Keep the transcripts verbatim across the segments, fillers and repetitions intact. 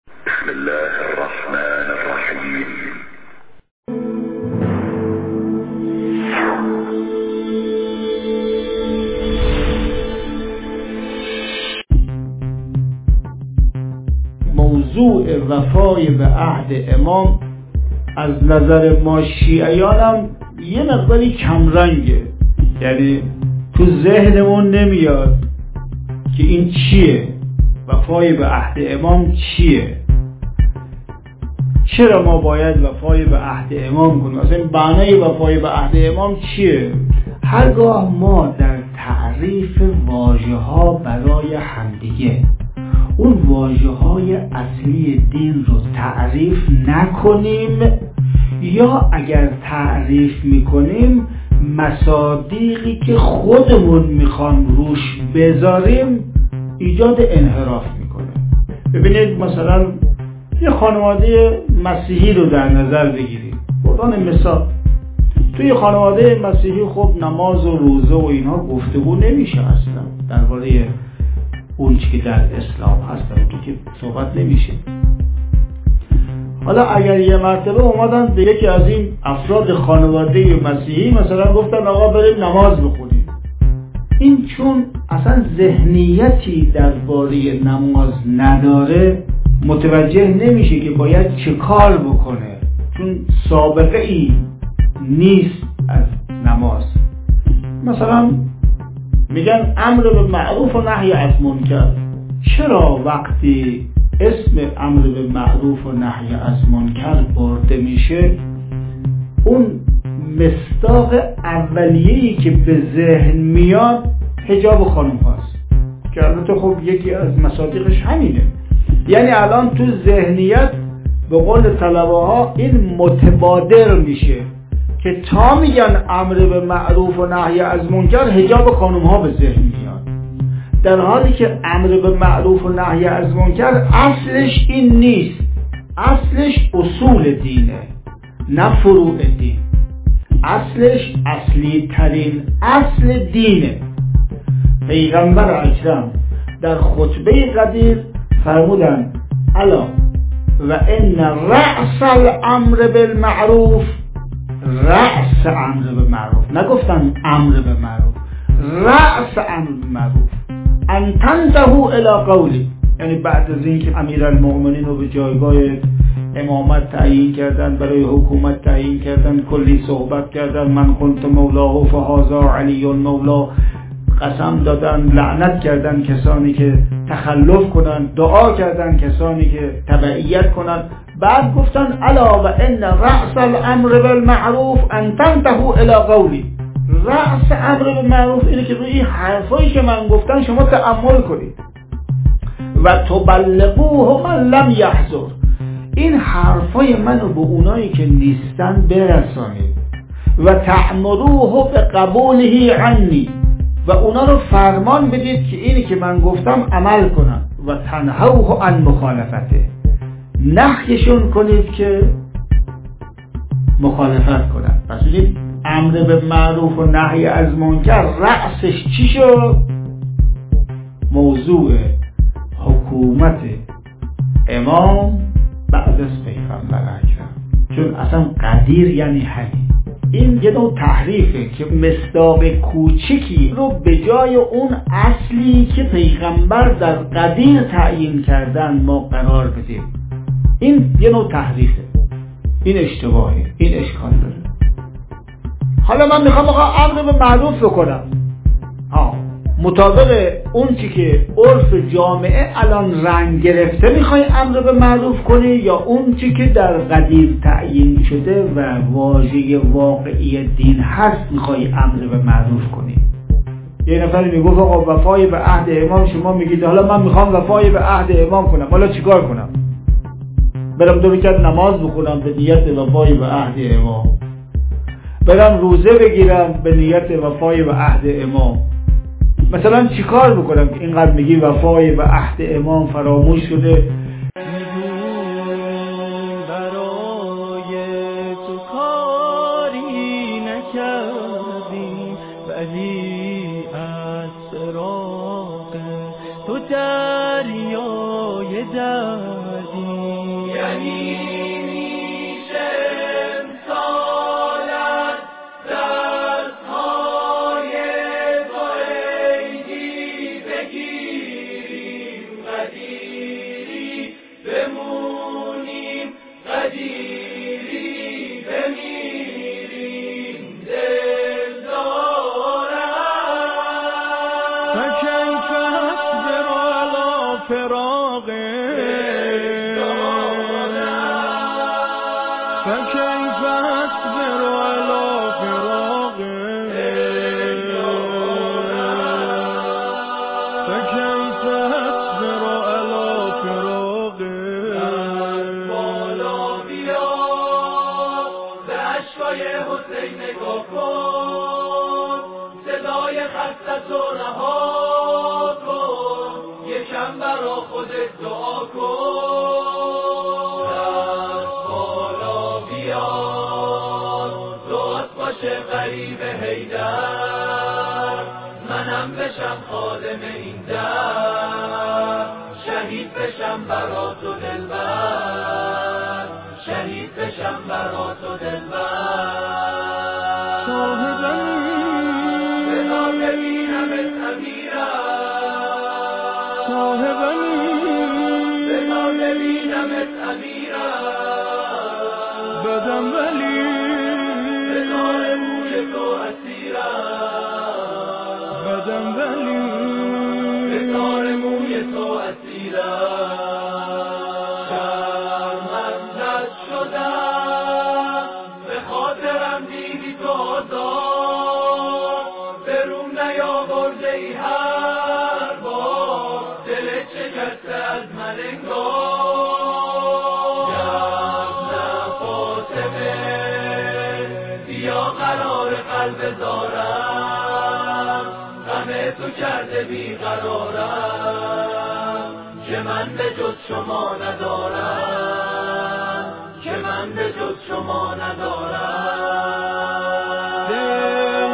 بسم الله الرحمن الرحیم. موضوع وفای به عهد امام از نظر ما شیعیان هم یه مقداری کمرنگه، یعنی تو ذهنمون نمیاد که این چیه، وفای به عهد امام چیه، چرا ما باید وفای به عهد امام کنیم، اصلا معنای وفای به عهد امام چیه. هرگاه ما در تعریف واژه ها برای همدیگه اون واژه های اصلی دین رو تعریف نکنیم، یا اگر تعریف میکنیم مصادیقی که خودمون میخوام روش بذاریم ایجاد انحراف میکنه. ببینید مثلا یه خانواده مسیحی رو در نظر بگیریم، بردان مثال، توی خانواده مسیحی خب نماز و روزه و اینها گفتگو نمیشه اصلا درباره اون چی که در اسلام هست، در اون که صحبت نمیشه. حالا اگر یه مرتبه اومدن به یکی از این افراد خانواده مسیحی مثلا گفتن آقا بریم نماز بخونیم، این چون اصلا ذهنیتی درباره نماز نداره متوجه نمیشه که باید چه کار بکنه، چون سابقه ای نیست از نماز. مثلا میگن امر به معروف و نهی از منکر. چرا وقتی اسم امر به معروف و نهی از منکر برده میشه اون مصداق اولیه‌ای که به ذهن میاد حجاب خانم هاست، که البته خب یکی از مصادیقش همینه. یعنی الان تو ذهنیت به قول طلبه ها این متبادر میشه که تا میگن امر به معروف و نهی از منکر حجاب خانم ها به ذهن میاد، در حالی که امر به معروف و نهی از منکر اصلش این نیست، اصلش اصول دینه نه فروع دین، اصلش اصلی ترین اصل دینه. پیغمبر اکرم در خطبه قدیر فرمودن الا و ان رأس الامر بالمعروف، رأس امر بالمعروف، نگفتن امر بالمعروف، رأس امر بالمعروف ان تنتهوا الی قولی، یعنی بعد از اینکه امیرالمؤمنین رو به جایگاه امامت تعیین کردن، برای حکومت تعیین کردن، کلی صحبت کردن، من کنت مولاه فهذا علی مولا، قسم دادن، لعنت کردن کسانی که تخلف کنن، دعا کردن کسانی که تبعیت کنن، بعد گفتن الا و ان رأس الامر بالمعروف ان تنتهوا الی قولی. رأس امر بالمعروف اینه که روی حرفایی که من گفتن شما تأمل کنید و تبلغوه من لم یحضر، این حرفای منو به اونایی که نیستن برسانید و تأمروه به قبوله عنی، و اونا رو فرمان بدید که اینی که من گفتم عمل کنن و تنهوه عن مخالفته، نهیشون کنید که مخالفت کنن. پس ببینید امر به معروف و نهی از منکر رأسش چی شد؟ موضوع حکومت امام بعد از پیغمبر اکرم، چون اصلا قدیر یعنی همین. این یه نوع تحریفه که مصداق کوچکی رو به جای اون اصلی که پیغمبر در قدیر تعیین کردن ما قرار بدیم. این یه نوع تحریفه، این اشتباهه، این اشکال داره. حالا من میخوام آقا امر به معروف بکنم، ها مطابق اون چی که عرف جامعه الان رنگ گرفته میخوای امر به معروف کنی، یا اون چی که در قدیر تعیین شده و واژه واقعی دین هست میخوای امر به معروف کنی؟ یه نفری میگفت آقا وفای به عهد امام، شما میگید حالا من میخوام وفای به عهد امام کنم، حالا چیکار کنم؟ برم دو رکعت نماز بخونم به نیت وفای به عهد امام، برم روزه بگیرم به نیت وفای به عهد امام، مثلا چیکار بکنم که اینقدر میگی وفای به عهد امام فراموش شده؟ برای تو کاری نکردیم ولی از فراق تو دریای دردیم، بگیری بمیریم دل دارم فکیف اصبر علی فراقه فکیف اصبر علی فراقه فکیف اصبر علی فراقه بالا بیا به اشکای حسین نگاه کن صدای خستت و رها کن یکم برا خودت دعا کن دست بالا بیا دعات باشه غریب حیدر منم بشم خادم این در شهید بشم برا تو دلبر شهید بشم برا تو دلبر صاحبانی بدا ببینمت امیرم صاحبانی بدا ببینمت امیرم بدم ولی بزار موی تو اسیرم بدم ولی بزار موی تو اسیرم شرمندت شدم به خاطرم دیدی تو آزاد به روم نیاورده ای هر بار دلت شکسته از من انگار جزم فاطمه بیا قرار قلب دارم غم تو کرده بیقرارم که من به جز شما ندارم که من به جز شما ندارم دل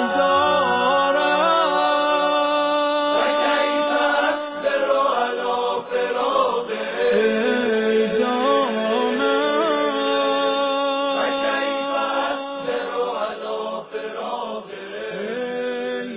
دارم و کیف اصبر علی فراقه ای جانم و کیف اصبر علی فراقه ای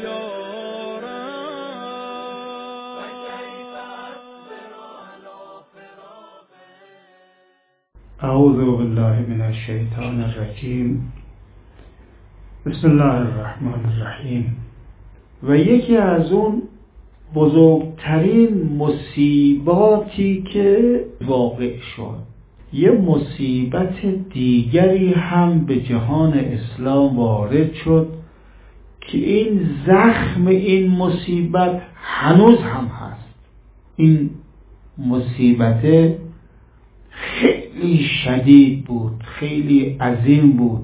یارم و کیف اصبر علی فراقه. اعوذ بالله من الشیطان الرجیم. بسم الله الرحمن الرحیم. و یکی از اون بزرگترین مصیباتی که واقع شد، یه مصیبت دیگری هم به جهان اسلام وارد شد که این زخم این مصیبت هنوز هم هست. این مصیبت خیلی شدید بود، خیلی عظیم بود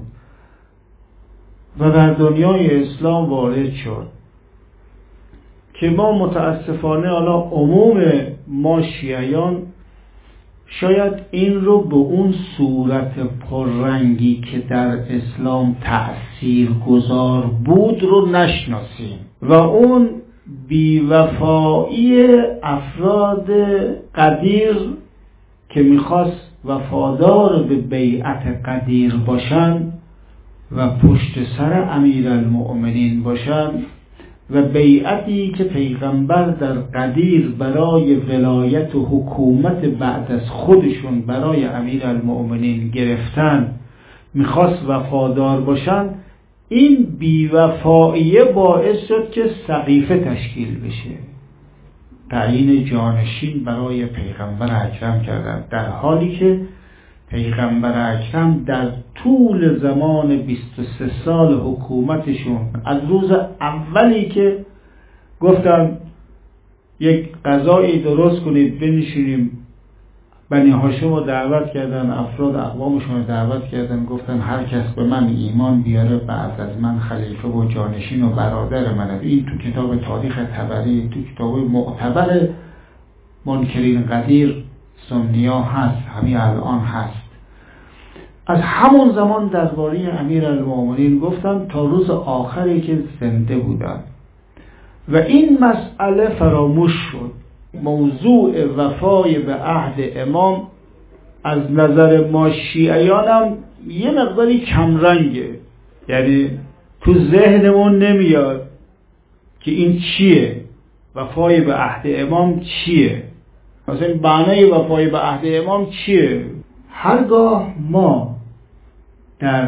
و در دنیای اسلام وارد شد که ما متاسفانه حالا عموم ما شیعیان شاید این رو به اون صورت پررنگی که در اسلام تأثیر گذار بود رو نشناسیم و اون بیوفایی افراد قدیر که میخواست وفادار به بیعت قدیر باشن و پشت سر امیرالمؤمنین باشن و بیعتی که پیغمبر در قدیر برای ولایت و حکومت بعد از خودشون برای امیرالمؤمنین گرفتن میخواست وفادار باشن، این بیوفاییه باعث شد که سقیفه تشکیل بشه، تعیین جانشین برای پیغمبر اکرم کردن، در حالی که پیغمبر اکرم در طول زمان بیست و سه سال حکومتشون از روز اولی که گفتن یک غذایی درست کنید بنشینیم، بنی هاشم رو دعوت کردن، افراد اقوامشون رو دعوت کردن، گفتن هر کس به من ایمان بیاره بعد از من خلیفه و جانشین و برادر منه. این تو کتاب تاریخ طبری، تو کتاب معتبر منکرین قدیر سنیا هست، همین الان هست. از همون زمان درباره امیرالمؤمنین گفتن تا روز آخری که زنده بودن و این مسئله فراموش شد. موضوع وفای به عهد امام از نظر ما شیعیان هم یه مقداری کمرنگه، یعنی تو ذهنمون نمیاد که این چیه، وفای به عهد امام چیه، مثلا معنای وفای به عهد امام چیه. هرگاه ما در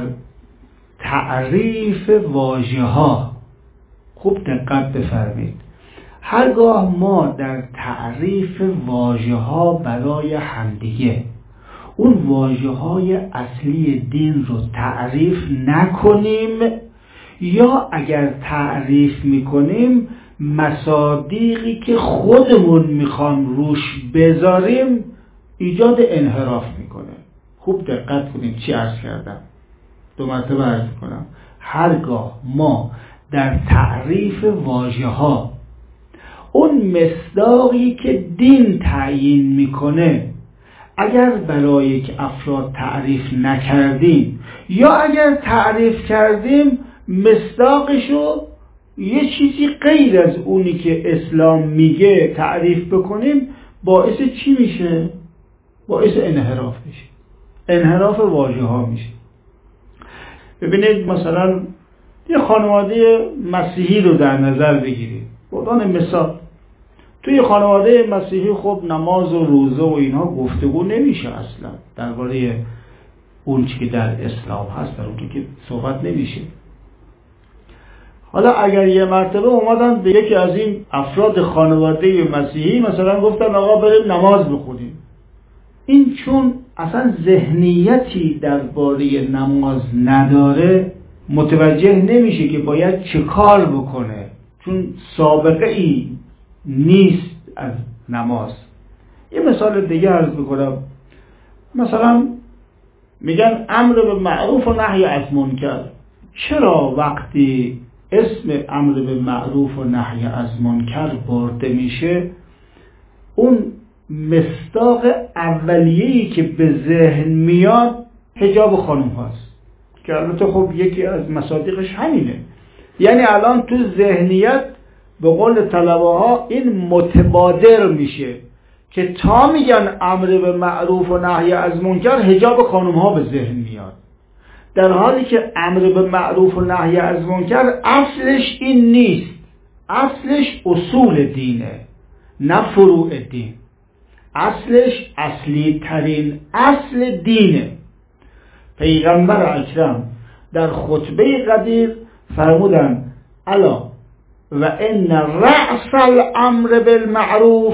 تعریف واژه ها، خوب دقت بفرمایید، هرگاه ما در تعریف واژه ها برای همدیگه اون واژه های اصلی دین رو تعریف نکنیم، یا اگر تعریف میکنیم مصادیقی که خودمون میخوام روش بذاریم ایجاد انحراف میکنه. خوب دقت کنید چی عرض کردم، دو مرتبه عرض کنم. هرگاه ما در تعریف واژه ها اون مصداقی که دین تعیین میکنه اگر برای یک افراد تعریف نکردیم، یا اگر تعریف کردیم مصداقشو یه چیزی غیر از اونی که اسلام میگه تعریف بکنیم، باعث چی میشه؟ باعث انحراف میشه، انحراف واژه ها میشه. ببینید مثلا یه خانواده مسیحی رو در نظر بگیرید، بردان مثال. توی خانواده مسیحی خب نماز و روزه و اینها گفتگو نمیشه اصلا، درباره اون چی که در اسلام هست در اون که صحبت نمیشه. حالا اگر یه مرتبه اومدن به یکی از این افراد خانواده مسیحی مثلا گفتن آقا بریم نماز بخونیم، این چون اصلا ذهنیتی درباره نماز نداره متوجه نمیشه که باید چه کار بکنه، چون سابقه ای نیست از نماز. یه مثال دیگه عرض بکنم. مثلا میگن امر به معروف و نهی از منکر. چرا وقتی اسم امر به معروف و نهی از منکر برده میشه اون مصداق اولیه‌ای که به ذهن میاد حجاب خانم هاست، که البته خب یکی از مصادیقش همینه. یعنی الان تو ذهنیت به قول طلبه ها این متبادر میشه که تا میگن امر به معروف و نهی از منکر حجاب خانم ها به ذهن میاد، در حالی که امر به معروف و نهی از منکر اصلش این نیست، اصلش اصول دینه نه فروع دین، اصلش اصلی ترین اصل دینه. پیغمبر اکرم در خطبه قدیر فرمودن الا و ان رأس الامر بالمعروف،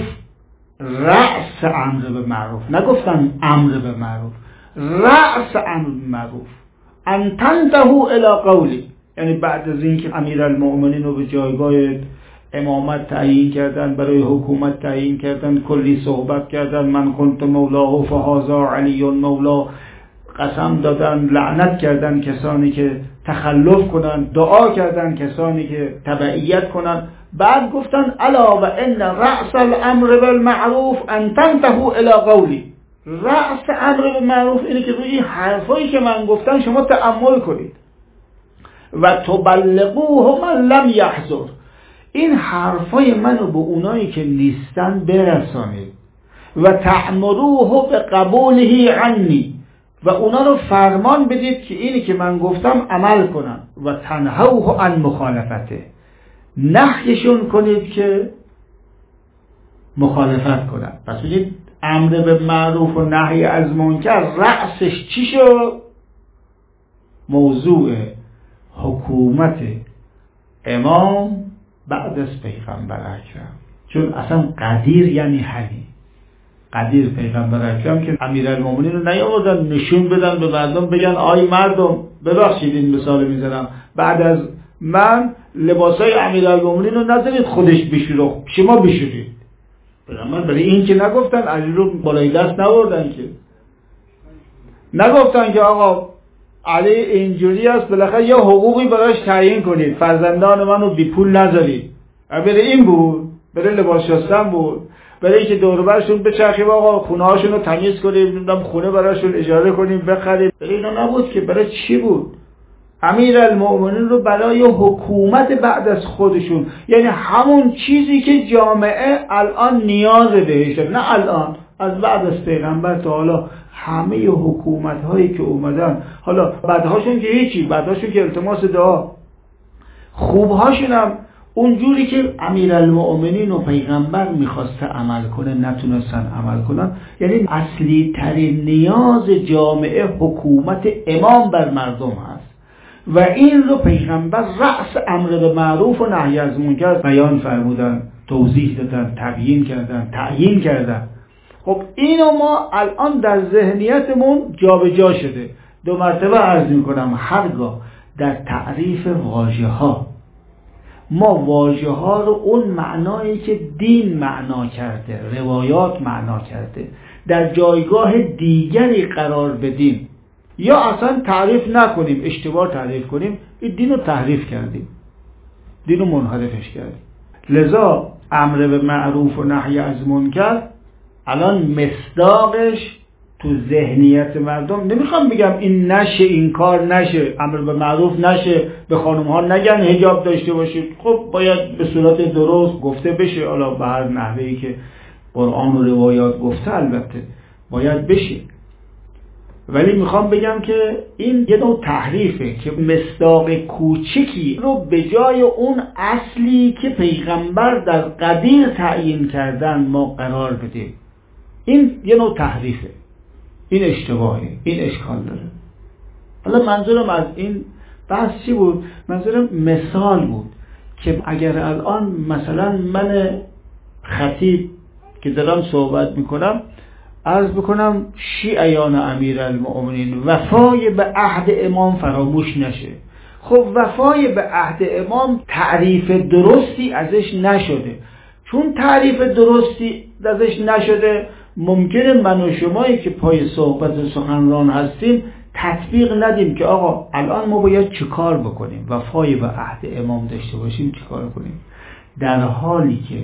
رأس امر بالمعروف، نگفتن امر بالمعروف، رأس امر بالمعروف ان تنتهوا الی قولی، یعنی بعد از اینکه امیرالمؤمنین رو به جایگاه امامت تعیین کردن، برای حکومت تعیین کردن، کلی صحبت کردن، من کنت مولاه فهذا علی مولا، قسم دادن، لعنت کردن کسانی که تخلف کنن، دعا کردن کسانی که تبعیت کنن، بعد گفتن الا و ان رأس الامر بالمعروف ان تنتهوا الی قولی. رأس امر بالمعروف اینه که روی حرفایی که من گفتم شما تأمل کنید و تبلغوه من لم یحضر، این حرفای منو به اونایی که نیستن برسانید و تعمروه به قبوله عنی، و اونا رو فرمان بدید که اینی که من گفتم عمل کنن، و تنهوه عن مخالفته، نهیشون کنید که مخالفت کنن. پس بگید امر به معروف و نهی از منکر رأسش چی شد؟ موضوع حکومت امام بعد از پیغمبر اکرم، چون اصلا قدیر یعنی همین قدیر پیغمبر اکرم که امیرالمومنین رو نیاوردن نشون بدن به مردم بگن آی مردم ببخشید این مثال میزنم، بعد از من لباسای امیرالمومنین رو نذارید خودش بشوره، شما بشورید. پیغمبر برای این که نگفتن علی رو بالای دست نوردن، که نگفتن که آقا علی اینجوری است بالاخره یه حقوقی براش تعیین کنید، فرزندان منو بی پول نذارید. برای این بود، برای لباس شستن بود، برای اینکه دور و برشون بچرخیم آقا خونه هاشون رو تمیز کنیم، نمیدونم خونه براشون اجاره کنیم بخریم، برای اینا نبود که. برای چی بود؟ امیرالمؤمنین رو برای حکومت بعد از خودشون، یعنی همون چیزی که جامعه الان نیاز بهش، نه الان، از بعد از پیغمبر تا حالا همه حکومت هایی که اومدن، حالا بعدهاشون که هیچی، بعدهاشون که التماس دعا، خوبهاشون هم اونجوری که امیرالمؤمنین و پیغمبر میخواسته عمل کنه نتونستن عمل کنن، یعنی اصلی ترین نیاز جامعه حکومت امام بر مردم هست و این رو پیغمبر رأس امر به معروف و نهی از منکر بیان فرمودن، توضیح دادن، تبیین کردن، تعیین کردن. خب اینو ما الان در ذهنیتمون جابجا شده. دو مرتبه عرض میکنم، هرگاه در تعریف واژه ها ما واژه ها رو اون معنایی که دین معنا کرده، روایات معنا کرده، در جایگاه دیگری قرار بدیم یا اصلا تعریف نکنیم، اشتباه تعریف کنیم، این دین رو تحریف کردیم، دین رو منحرفش کردیم. لذا امر به معروف و نهی از منکر الان مصداقش تو ذهنیت مردم، نمیخوام بگم این نشه، این کار نشه، امر به معروف نشه، به خانم ها نگن حجاب داشته باشید، خب باید به صورت درست گفته بشه، حالا به هر نحوهی که قرآن و روایات گفته البته باید بشه. ولی میخوام بگم که این یه نوع تحریفه که مصداق کوچکی رو به جای اون اصلی که پیغمبر در قدیر تعیین کردن ما قرار بدیم. این یه نوع تحریفه، این اشتباهه، این اشکال داره. حالا منظورم از این بحث چی بود؟ منظورم مثال بود که اگر الان مثلا من خطیب که دارم صحبت میکنم عرض بکنم شیعیان امیرالمؤمنین وفای به عهد امام فراموش نشه. خب وفای به عهد امام تعریف درستی ازش نشده. چون تعریف درستی ازش نشده ممکنه من و شمایی که پای صحبت سخنران هستیم تطبیق ندیم که آقا الان ما باید چه کار بکنیم، وفای به عهد امام داشته باشیم چه کار کنیم، در حالی که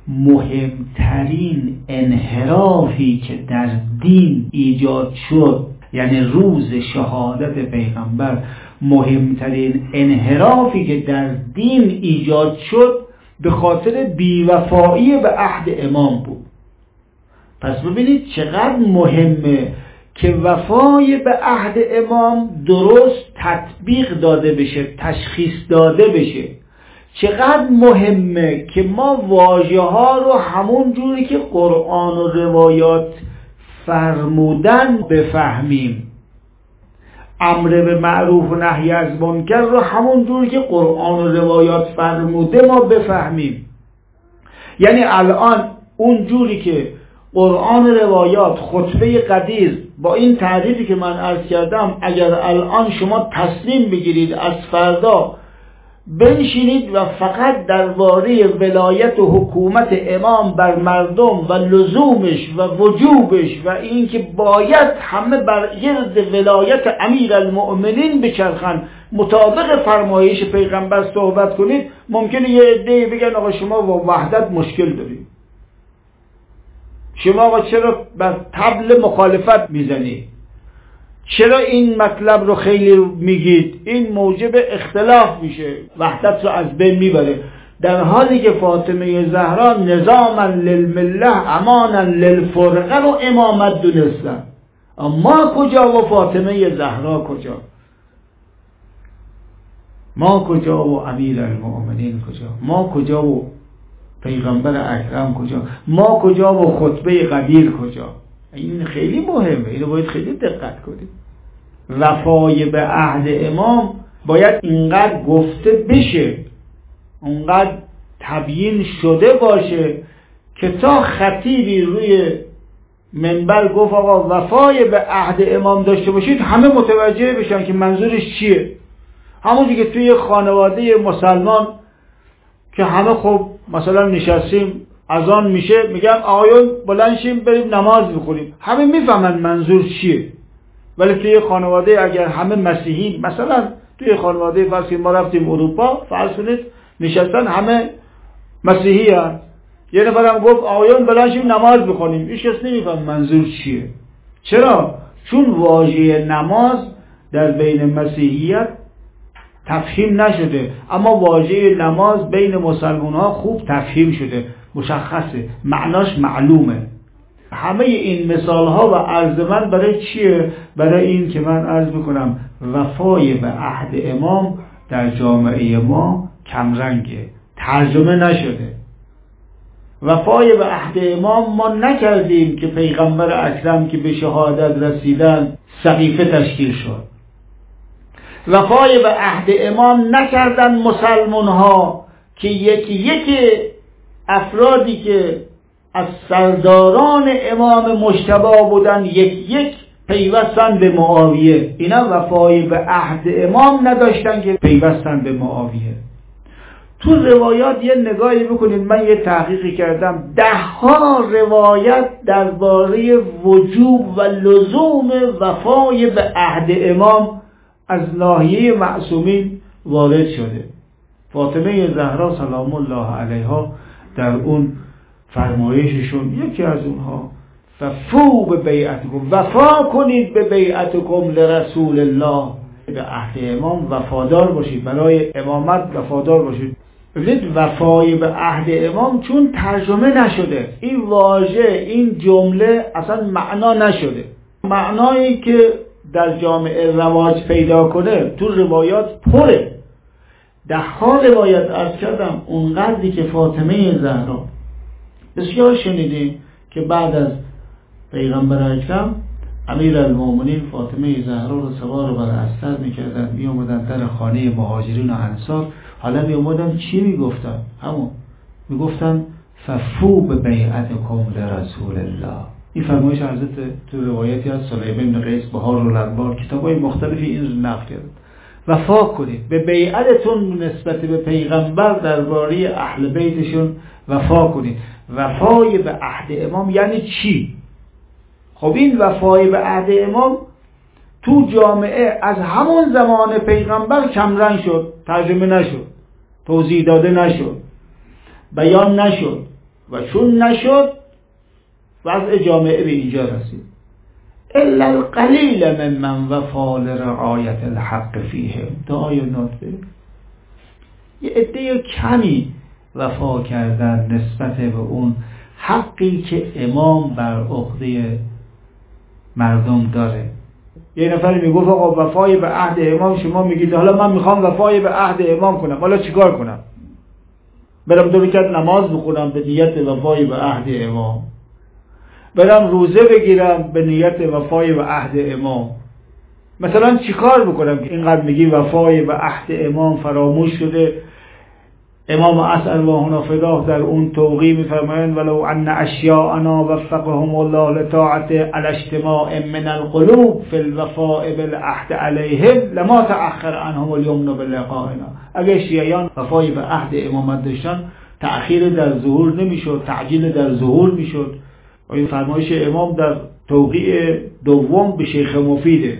مهمترین انحرافی که در دین ایجاد شد، یعنی روز شهادت پیغمبر، مهمترین انحرافی که در دین ایجاد شد به خاطر بیوفایی به عهد امام بود. پس ببینید چقدر مهمه که وفای به عهد امام درست تطبیق داده بشه، تشخیص داده بشه. چقدر مهمه که ما واژه ها رو همون جوری که قرآن و روایات فرمودن بفهمیم. امر به معروف و نهی از منکر رو همون جوری که قرآن و روایات فرموده ما بفهمیم. یعنی الان اون جوری که قرآن و روایات خطبه قدیر با این تعریفی که من عرض کردم، اگر الان شما تصمیم بگیرید از فردا بنشینید و فقط درباره ولایت و حکومت امام بر مردم و لزومش و وجوبش و این که باید همه بر گرد ولایت امیرالمؤمنین بچرخن مطابق فرمایش پیغمبر صحبت کنید، ممکنه یه عده بگن آقا شما با وحدت مشکل دارید، شما آقا چرا بر طبل مخالفت میزنید، چرا این مطلب رو خیلی میگید، این موجب اختلاف میشه، وحدت رو از بین میبره. در حالی که فاطمه زهرا نظاما للمله امانا للفرقه و امامت دونستن، ما کجا و فاطمه زهرا کجا؟ ما کجا و امیرالمؤمنین کجا؟ ما کجا و پیغمبر اکرم کجا؟ ما کجا و خطبه قدیر کجا؟ این خیلی مهمه، اینو باید خیلی دقت کنید. وفای به عهد امام باید اینقدر گفته بشه، اینقدر تبیین شده باشه که تا خطیبی روی منبر گفت آقا وفای به عهد امام داشته باشید، همه متوجه بشن که منظورش چیه. همونجوری که توی خانواده مسلمان که همه خب مثلا نشستیم اذان میشه میگن آقایون بلند شیم بریم نماز بخونیم، همه میفهمن منظور چیه. ولی توی خانواده اگر همه مسیحی، مثلا توی خانواده فرض کنید ما رفتیم اروپا، فرض کنید نشستن همه مسیحی هست، یه نفرم گفت آقایون بلند شیم نماز بخونیم، هیچ کس نمیفهم منظور چیه. چرا؟ چون واژه نماز در بین مسیحیت تفهیم نشده، اما واژه نماز بین مسلمان ها خوب تفهیم شده، مشخصه، معناش معلومه. همه این مثال ها و عرض من برای چیه؟ برای این که من عرض بکنم وفای به عهد امام در جامعه ما کمرنگه، ترجمه نشده. وفای به عهد امام ما نکردیم که پیغمبر اکرم که به شهادت رسیدن سقیفه تشکیل شد. وفای به عهد امام نکردن مسلمان ها که یکی یکی افرادی که از سرداران امام مجتبی بودن یک یک پیوستن به معاویه. اینا وفای به عهد امام نداشتن که پیوستن به معاویه. تو روایات یه نگاهی بکنید، من یه تحقیقی کردم، ده ها روایت درباره وجوب و لزوم وفای به عهد امام از ناحیه معصومین وارد شده. فاطمه زهرا سلام الله علیها در اون فرمایششون یکی از اونها ففو به بیعتکم، وفا کنید به بیعتکم لرسول الله، به عهد امام وفادار باشید، برای امامت وفادار باشید. ببینید وفای به عهد امام چون ترجمه نشده، این واژه این جمله اصلا معنا نشده. معنایی که در جامعه رواج پیدا کنه تو روایات پره. ده ها روایت عرض کردم، اونقدری که فاطمه زهرا بسیار شنیدیم که بعد از پیغمبر اکرم امیرالمومنین فاطمه زهرا رو سوار بر استر میکردن، می اومدن در خانه مهاجرین و انصار. حالا می اومدن چی میگفتن؟ همون میگفتن ففو به بیعتکم لرسول الله. این فرمایش حضرت تو روایتی از سلیمان بن قیس بهار الانوار کتابای مختلفی این نقل کرد. وفا کنید به بیعتتون نسبت به پیغمبر درباره اهل بیتشون وفا کنید. وفای به عهد امام یعنی چی؟ خب این وفای به عهد امام تو جامعه از همون زمان پیغمبر کمرنگ شد، ترجمه نشد، توضیح داده نشد، بیان نشد و چون نشد وضع جامعه به اینجا رسید. الا القلیل ممن وفا لرعایت الحق فیهم. تا آیات یه عده کمی وفا کردن نسبت به اون حقی که امام بر عهده مردم داره. یه نفر میگفت آقا وفای به عهد امام شما میگید، حالا من میخوام وفای به عهد امام کنم، حالا چیکار کنم؟ برم دو رکعت نماز بخونم به نیت وفای به عهد امام، برم روزه بگیرم به نیت وفای به عهد امام، مثلا چیکار بکنم که اینقدر میگی وفای به عهد امام فراموش شده؟ امام اسعد و هنا فداه در اون توقیع میفرمایند ولو ان اشیاءنا وفقهم الله لطاعت الاجتماع من القلوب فی الوفاء بالعهد علیهم لما تأخر عنهم اليمن بلقائنا. اگر شیعیان وفای به عهد امامت داشتن تأخیر در ظهور نمیشد، تعجیل در ظهور میشد. و این فرمایش امام در توقیع دوم به شیخ مفیده.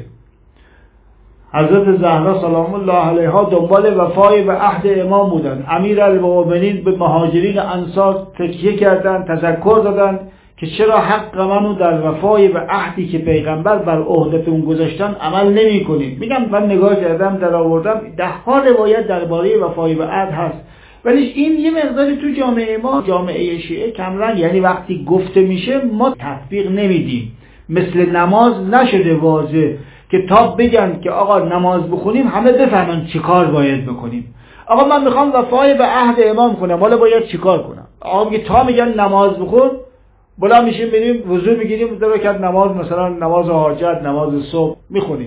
حضرت زهرا سلام الله علیها دنبال وفای به عهد امام بودن. امیرالمومنین به مهاجرین انصار تکیه کردن، تذکر دادن که چرا حق منو در وفای به عهدی که پیغمبر بر عهدتون گذاشتن عمل نمی کنید. میگم من نگاه کردم در آوردم ده ها روایت درباره وفای به عهد هست، ولی این یه مقداری تو جامعه ما، جامعه شیعه کمرنگ، یعنی وقتی گفته میشه ما تطبیق نمیدیم. مثل نماز نشده واضح که تا بگن که آقا نماز بخونیم همه بفهمن چی کار باید بکنیم. آقا من میخوام وفای به عهد امام کنم، حالا باید چی کار کنم؟ آقا میگه تا میگن نماز بخون، بلا میشیم بریم وضو میگیریم دو رکعت نماز، مثلا نماز حاجت، نماز صبح میخونیم.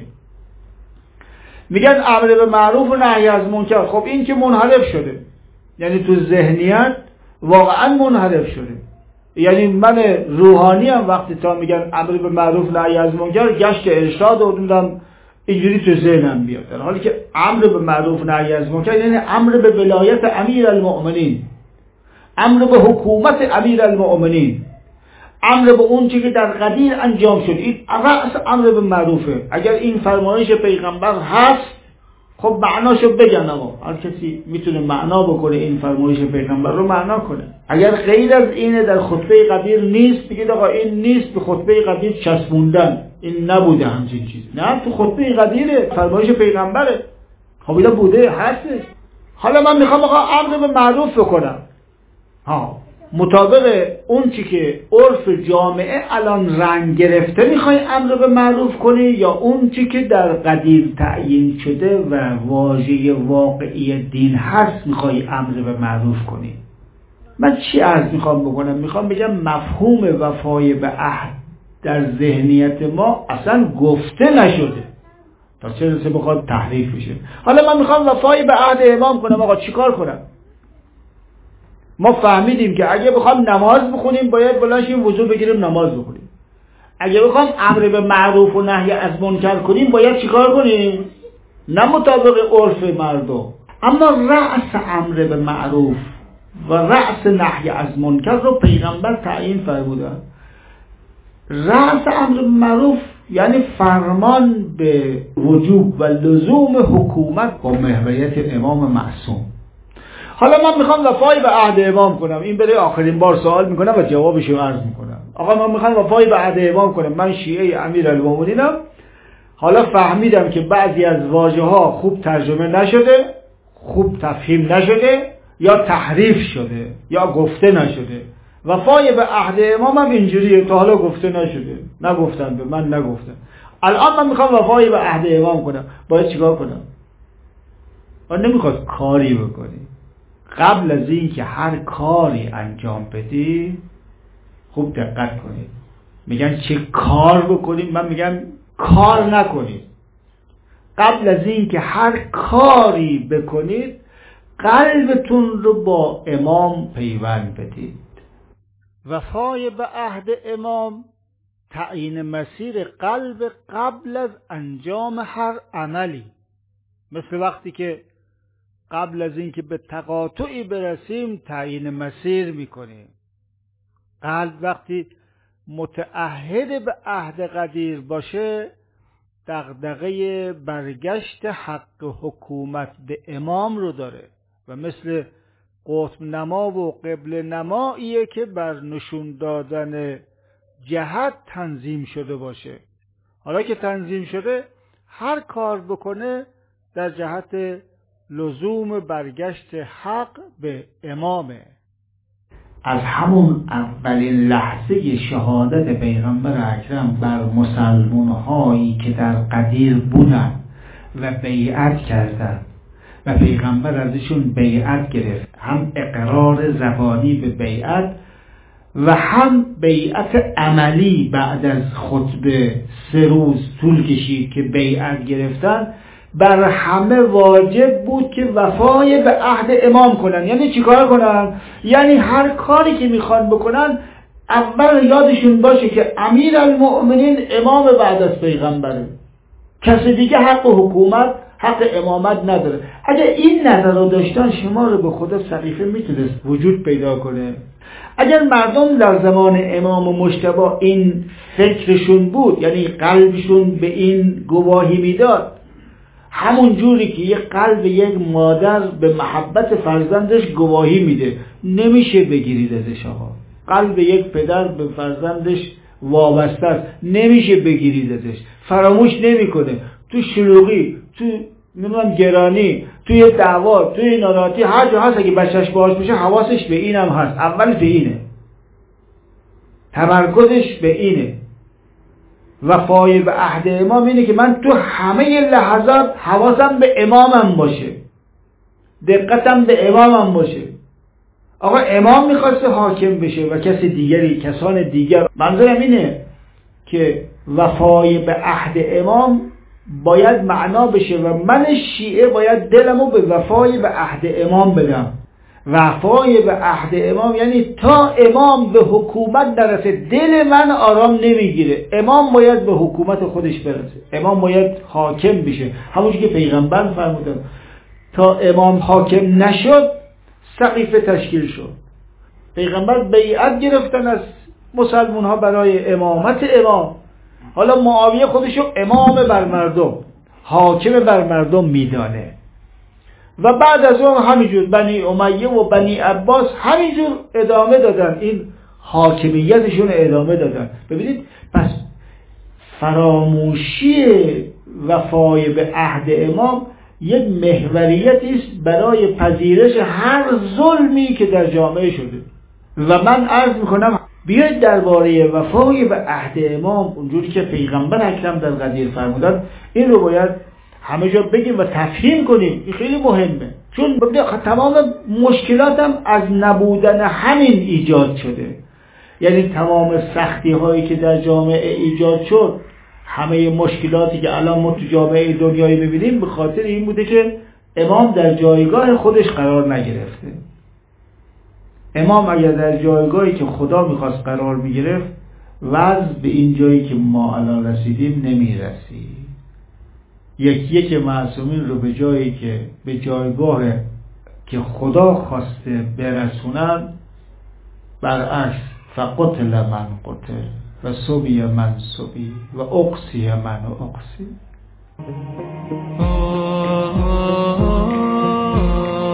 میگن امر به معروف و نهی از منکر. خب این که منحرف شده، یعنی تو ذهنیت واقعا منحرف شده. یعنی من روحانی هم وقتی تا میگن امر به معروف نهی از منکر گشت ارشاد و دوندم اینجوری تو ذهنم بیاد، در حالی که امر به معروف نهی از منکر یعنی امر به ولایت امیرالمؤمنین، امر به حکومت امیرالمؤمنین، امر به اون چیزی که در قدیر انجام شد. این رأس امر به معروفه. اگر این فرمایش پیغمبر هست خب معناشو بگن. آقا هر کسی میتونه معنا بکنه این فرمایش پیغمبر رو معنا کنه. اگر غیر از اینه در خطبه قدیر نیست، بگید آقا این نیست، به خطبه قدیر چسبوندن، این نبوده همچین چیزی. نه، تو خطبه قدیره، فرمایش پیغمبره. خب اینا بوده، هستش. حالا من میخوام آقا امر به معروف بکنم. ها مطابق اون چی که عرف جامعه الان رنگ گرفته میخوای امر به معروف کنی، یا اون چی که در قدیم تعیین شده و واژه واقعی دین هست میخوای امر به معروف کنی؟ من چی عرض میخوام بکنم؟ میخوام بگم مفهوم وفای به عهد در ذهنیت ما اصلا گفته نشده تا چه رسه بخواد تحریف بشه. حالا من میخوام وفای به عهد امام کنم، آقا چیکار کنم؟ ما فهمیدیم که اگه بخوام نماز بخونیم باید بلند شیم وضو بگیریم نماز بخونیم. اگه بخوام امر به معروف و نهی از منکر کنیم باید چیکار کنیم؟ نه مطابق عرف مردم. اما رأس امر به معروف و رأس نهی از منکر رو پیغمبر تعیین فرمودن. رأس امر به معروف یعنی فرمان به وجوب و لزوم حکومت با محوریت امام معصوم. حالا من میخوام وفای به عهد امام کنم. این برای آخرین بار سوال میکنم و جوابش رو عرض میکنم. آقا من میخوام وفای به عهد امام کنم، من شیعه امیرالمومنینم. حالا فهمیدم که بعضی از واژه ها خوب ترجمه نشده، خوب تفهیم نشده، یا تحریف شده یا گفته نشده. وفای به عهد امام هم اینجوریه، تا حالا گفته نشده، نگفتن به من، نگفتن. الان من میخوام وفای به عهد امام کنم، باید چیکار کنم؟ من نمیخواد کاری بکنی. قبل از این که هر کاری انجام بدی خوب دقت کنید. میگن چه کار بکنید، من میگم کار نکنید. قبل از این که هر کاری بکنید قلبتون رو با امام پیوند بدید. وفای به عهد امام تعیین مسیر قلب قبل از انجام هر عملی. مثل وقتی که قبل از اینکه به تقاطعی برسیم تعیین مسیر میکنیم. قلب وقتی متعهد به عهد قدیر باشه دغدغه برگشت حق حکومت به امام رو داره و مثل قطب نما و قبل نماییه که بر نشون دادن جهت تنظیم شده باشه. حالا که تنظیم شده هر کار بکنه در جهت لزوم برگشت حق به امامه. از همون اولین لحظه شهادت پیغمبر اکرم بر مسلمان هایی که در قدیر بودن و بیعت کردن و پیغمبر ازشون بیعت گرفت، هم اقرار زبانی به بیعت و هم بیعت عملی بعد از خطبه سه روز طول کشید که بیعت گرفتن، بر همه واجب بود که وفای به عهد امام کنن. یعنی چیکار کنن؟ یعنی هر کاری که میخوان بکنن اول یادشون باشه که امیرالمؤمنین امام بعد از پیغمبره، کسی دیگه حق حکومت، حق امامت نداره. اگر این نظر رو داشتن شما رو به خدا سقیفه میتونست وجود پیدا کنه. اگر مردم در زمان امام مجتبی این فکرشون بود، یعنی قلبشون به این گواهی میداد، همون جوری که یک قلب یک مادر به محبت فرزندش گواهی میده، نمیشه بگیرید ازش. آقا قلب یک پدر به فرزندش وابسته است، نمیشه بگیرید ازش، فراموش نمیکنه. تو شلوغی، تو نمیدونم گرانی، توی دعوا، توی ناراحتی، هر جا هست اگه بچهش باهاش میشه حواسش به اینم هست. اول به اینه، تمرکزش به اینه. وفای به عهد امام اینه که من تو همه لحظات حواسم به امامم باشه، دقتم به امامم باشه. آقا امام میخواسته حاکم بشه و کسی دیگری، کسان دیگر. منظورم اینه که وفای به عهد امام باید معنا بشه و من شیعه باید دلمو به وفای به عهد امام بدم. وفای به عهد امام یعنی تا امام به حکومت نرسه دل من آرام نمیگیره. امام باید به حکومت خودش برسه، امام باید حاکم بشه. همونجوری که پیغمبر فرمودن تا امام حاکم نشد سقیفه تشکیل شد. پیغمبر بیعت گرفتن از مسلمان ها برای امامت امام. حالا معاویه خودشو امام بر مردم، حاکم بر مردم میدانه و بعد از اون همینجور بنی امیه و بنی عباس همینجور ادامه دادن، این حاکمیتشون ادامه دادن. ببینید پس فراموشی وفای به عهد امام یک محوریتی است برای پذیرش هر ظلمی که در جامعه شده. و من عرض میکنم بیاید درباره وفای به عهد امام اونجوری که پیغمبر اکرم در قدیر فرمودن این رو باید همه جا بگیم و تفهیم کنیم. این خیلی مهمه، چون تمام مشکلات هم از نبودن همین ایجاد شده. یعنی تمام سختی هایی که در جامعه ایجاد شد، همه مشکلاتی که الان ما تو جامعه دنیایی میبینیم به خاطر این بوده که امام در جایگاه خودش قرار نگرفته. امام اگر در جایگاهی که خدا میخواست قرار میگرفت، وضع به این جایی که ما الان رسیدیم نمیرسید. یکی یک معصومین رو به جایی که به جایگاه که خدا خواسته برسونن، برعکس فقتل من قتل و سبی من سبی و اقصی من اقصی.